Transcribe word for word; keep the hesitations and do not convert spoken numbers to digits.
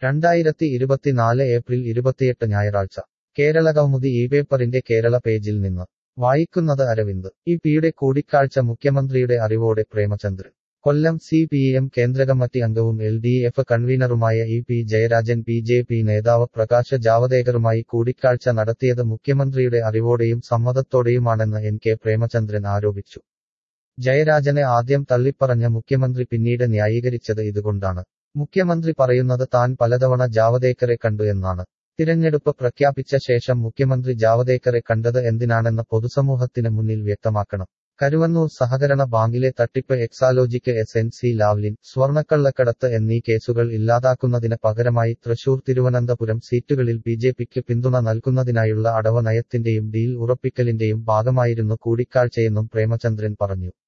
രണ്ടായിരത്തി ഇരുപത്തിനാല് ഏപ്രിൽ ഇരുപത്തിയെട്ട് ഞായറാഴ്ച കേരള കൗമുദി ഈ പേപ്പറിന്റെ കേരള പേജിൽ നിന്ന് വായിക്കുന്നത് അരവിന്ദ് ഇ പിയുടെ കൂടിക്കാഴ്ച മുഖ്യമന്ത്രിയുടെ അറിവോടെ Premachandran Kollam C P M കേന്ദ്രകമ്മിറ്റി അംഗവും എൽ ഡി എഫ് കൺവീനറുമായ E P Jayarajan B J P നേതാവ് പ്രകാശ് ജാവദേക്കറുമായി കൂടിക്കാഴ്ച നടത്തിയത് മുഖ്യമന്ത്രിയുടെ അറിവോടെയും സമ്മതത്തോടെയുമാണെന്ന് എൻ കെ പ്രേമചന്ദ്രൻ ആരോപിച്ചു. ജയരാജനെ ആദ്യം തള്ളിപ്പറഞ്ഞ മുഖ്യമന്ത്രി പിന്നീട് ന്യായീകരിച്ചത് ഇതുകൊണ്ടാണ്. മുഖ്യമന്ത്രി പറയുന്നത് താൻ പലതവണ ജാവദേക്കറെ കണ്ടു എന്നാണ്. തിരഞ്ഞെടുപ്പ് പ്രഖ്യാപിച്ച ശേഷം മുഖ്യമന്ത്രി ജാവദേക്കറെ കണ്ടത് എന്തിനാണെന്ന് പൊതുസമൂഹത്തിന് മുന്നിൽ വ്യക്തമാക്കണം. കരുവന്നൂർ സഹകരണ ബാങ്കിലെ തട്ടിപ്പ്, Exalogic, S N C Lavalin, സ്വർണ്ണക്കള്ളക്കടത്ത് എന്നീ കേസുകൾ ഇല്ലാതാക്കുന്നതിന് പകരമായി തൃശൂർ, തിരുവനന്തപുരം സീറ്റുകളിൽ ബിജെപിക്ക് പിന്തുണ നൽകുന്നതിനായുള്ള അടവ് നയത്തിന്റെയും ഡീൽ ഉറപ്പിക്കലിന്റെയും ഭാഗമായിരുന്നു കൂടിക്കാഴ്ചയെന്നും പ്രേമചന്ദ്രൻ പറഞ്ഞു.